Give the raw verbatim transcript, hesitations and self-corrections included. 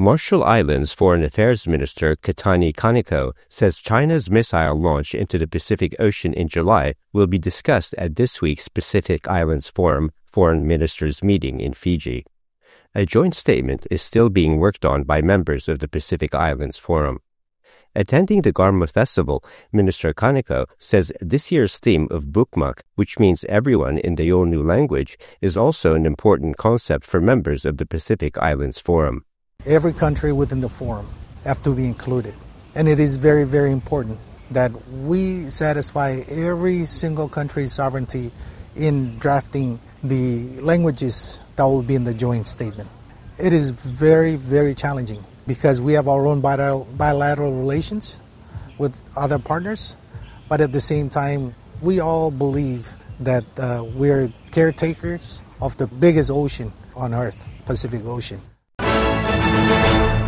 Marshall Islands Foreign Affairs Minister Keitany Kaneko says China's missile launch into the Pacific Ocean in July will be discussed at this week's Pacific Islands Forum Foreign Ministers meeting in Fiji. A joint statement is still being worked on by members of the Pacific Islands Forum. Attending the Garma Festival, Minister Kaneko says this year's theme of Bukmak, which means everyone in the Yolngu language, is also an important concept for members of the Pacific Islands Forum. Every country within the forum have to be included. And it is very, very important that we satisfy every single country's sovereignty in drafting the languages that will be in the joint statement. It is very, very challenging because we have our own bilateral, bilateral relations with other partners, but at the same time, we all believe that uh, we're caretakers of the biggest ocean on Earth, Pacific Ocean.